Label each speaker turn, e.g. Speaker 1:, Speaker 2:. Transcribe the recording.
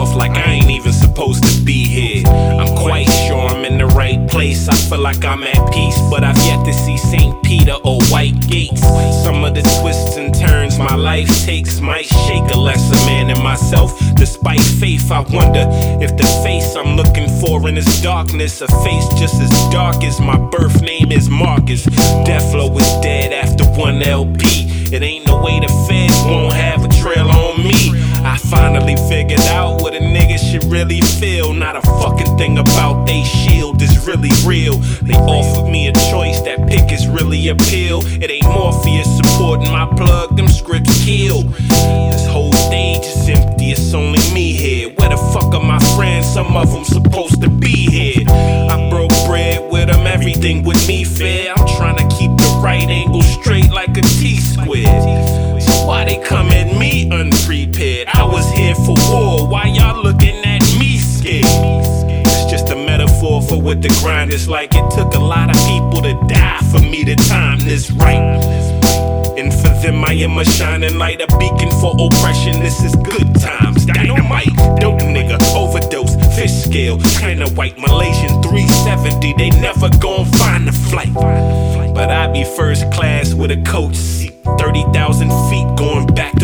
Speaker 1: off like I ain't even supposed to be here. I'm quite sure I'm in the right place. I feel like I'm at peace, but I've yet to see St. Peter or White Gates. Some of the twists and turns my life takes might shake a lesser man in myself. Despite faith, I wonder if the face I'm looking for in this darkness, a face just as dark as my birth name is Marcus. Death Flow is dead after one LP. It ain't no way the feds won't have a trail on me. I finally figured out what a nigga should really feel. Not a fucking thing about they shield is really real. They offered me a choice, that pick is really a pill. It ain't Morpheus supporting my plug, them scripts kill. This whole stage is empty, it's only me here. Where the fuck are my friends? Some of them supposed to be here. I broke bread with them, everything with me fair. I'm trying to keep the right angle straight like a T-squared. So why they come at me unprepared? I was here for war, why y'all looking at me scared? It's just a metaphor for what the grind is like. It took a lot of people to die for me to time this right. And for them I am a shining light, a beacon for oppression. This is good times. Dynamite, dope nigga, overdose, fish scale, kinda white Malaysian 370. They never gon' find the flight. But I be first class with a coach seat, 30,000 feet going back